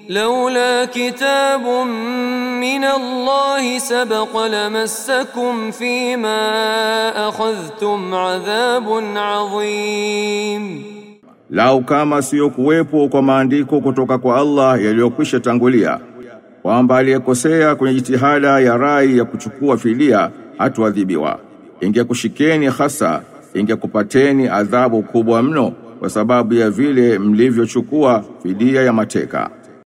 لولا كتاب من الله سبق لمسكم فيما أخذتم عذاب عظيم. Lau kama sio kuwepo kwa maandiko kutoka kwa Allah yaliyokwisha tangulia, kwamba aliyekosea kwenye jitihada ya rai ya kuchukua fidia hatuadhibiwa, ingekushikeni hasa, ingekupateni adhabu kubwa mno kwa sababu ya vile mlivyochukua fidia ya mateka.